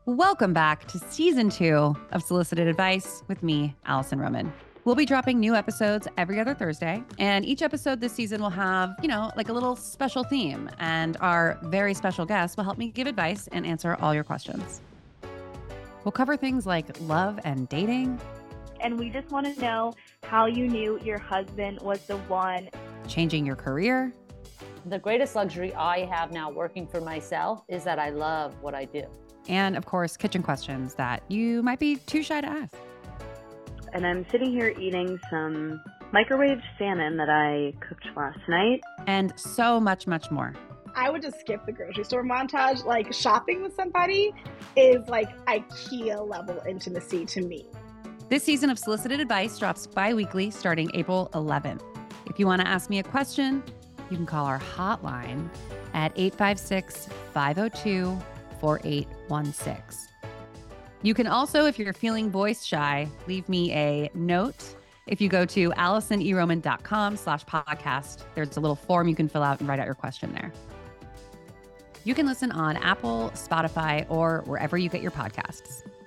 Welcome back to season 2 of Solicited Advice with me, Allison Roman. We'll be dropping new episodes every other Thursday, and each episode this season will have, like a little special theme, and our very special guest will help me give advice and answer all your questions. We'll cover things like love and dating. And we just want to know how you knew your husband was the one. Changing your career. The greatest luxury I have now working for myself is that I love what I do. And of course, kitchen questions that you might be too shy to ask. And I'm sitting here eating some microwave salmon that I cooked last night. And so much, much more. I would just skip the grocery store montage. Like, shopping with somebody is like IKEA level intimacy to me. This season of Solicited Advice drops bi-weekly starting April 11th. If you want to ask me a question, you can call our hotline at 856-502-4816. You can also, if you're feeling voice shy, leave me a note. If you go to AllisonERoman.com/podcast, there's a little form you can fill out and write out your question there. You can listen on Apple, Spotify, or wherever you get your podcasts.